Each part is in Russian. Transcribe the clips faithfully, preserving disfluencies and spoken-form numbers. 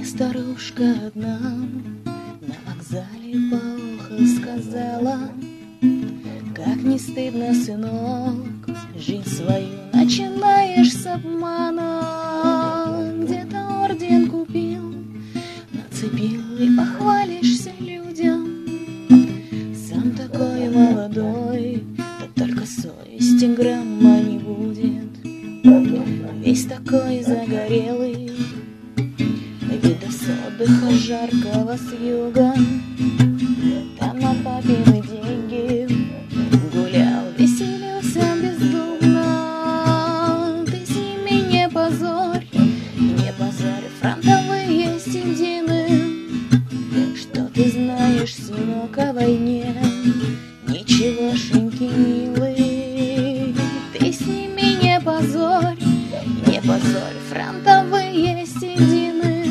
Старушка одна на вокзале по уху сказала: как не стыдно, сынок, жизнь свою начинаешь с обмана. Где-то орден купил, нацепил и похвалишься людям. Сам такой молодой, да только совести грамма не будет. Весь такой загорелый, вида с отдыха жаркого с юга. Там на папины деньги гулял, веселился бездумно. Ты с ними не позорь, не позорь фронтовые седины. Что ты знаешь, сынок, о войне? Ничегошеньки, милый. Ты с ними не позорь, не позорь фронтовые седины.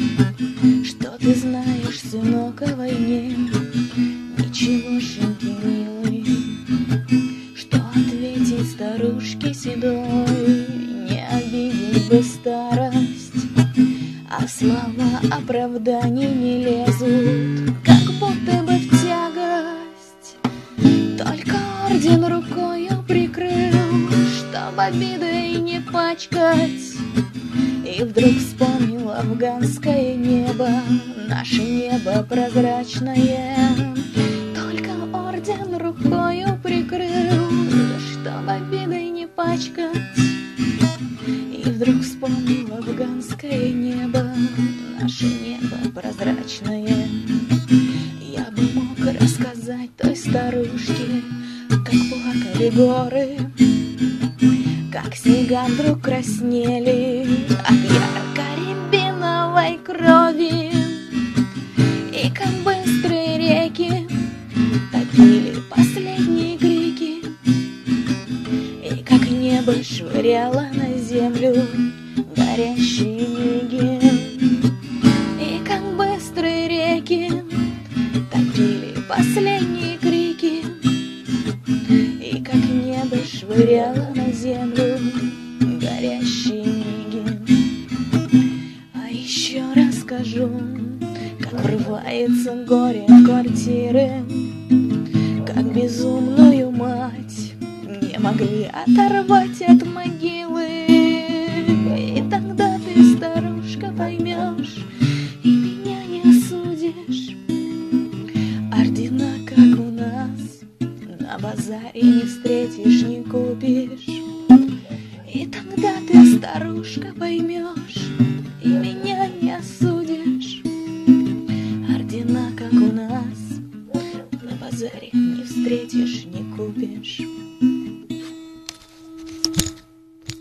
Что ты знаешь, сынок, о войне? Ничегошеньки, милый. Что ответить старушке седой? Не обидеть бы старость, а слова оправданий не лезут, как будто бы в тягость. Только орден рукою прикрыл, чтоб обидой не пачкать. И вдруг вспомнил афганское небо, наше небо прозрачное. Только орден рукою прикрыл, чтоб обидой не пачкать. И вдруг вспомнил афганское небо, наше небо прозрачное. Я бы мог рассказать той старушке, как плакали горы, как снега вдруг краснели от ярко-рябиновой крови, и как быстрые реки топили последние крики, и как небо швыряло на землю горящие миги, и как быстрые реки топили последние крики, и как небо швыряло на землю горящие миги. А еще расскажу, как врывается горе в квартиры, как безумную мать не могли оторвать от могилы. И тогда ты, старушка, поймешь и меня не осудишь. Ордена, как у нас, на базаре не встретишь, не купишь. И тогда ты, старушка, поймешь и меня не осудишь. Ордена, как у нас, на базаре не встретишь, не купишь.